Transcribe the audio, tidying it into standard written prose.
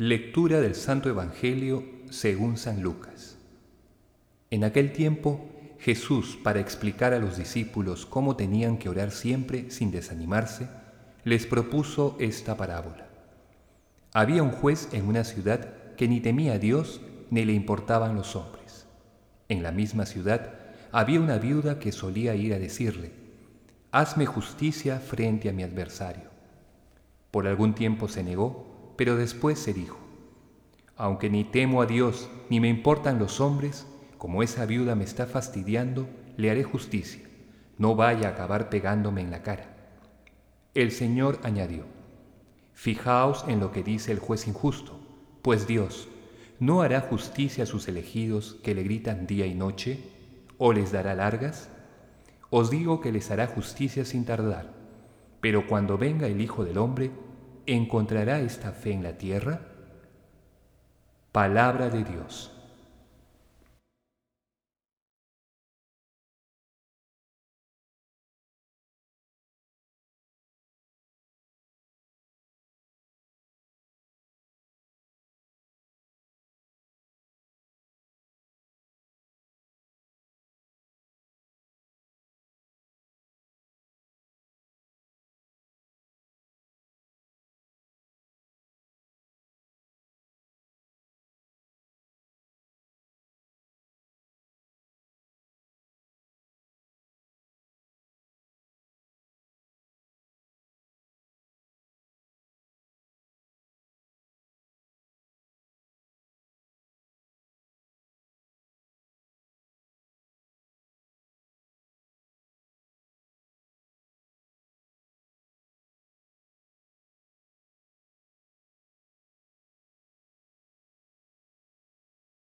Lectura del Santo Evangelio según San Lucas. En aquel tiempo, Jesús, para explicar a los discípulos cómo tenían que orar siempre sin desanimarse, les propuso esta parábola. Había un juez en una ciudad que ni temía a Dios ni le importaban los hombres. En la misma ciudad había una viuda que solía ir a decirle: «Hazme justicia frente a mi adversario». Por algún tiempo se negó, pero después se dijo: «Aunque ni temo a Dios ni me importan los hombres, como esa viuda me está fastidiando, le haré justicia, no vaya a acabar pegándome en la cara». El Señor añadió: «Fijaos en lo que dice el juez injusto, pues Dios ¿no hará justicia a sus elegidos que le gritan día y noche, o les dará largas? Os digo que les hará justicia sin tardar. Pero cuando venga el Hijo del Hombre, ¿encontrará esta fe en la tierra?». Palabra de Dios.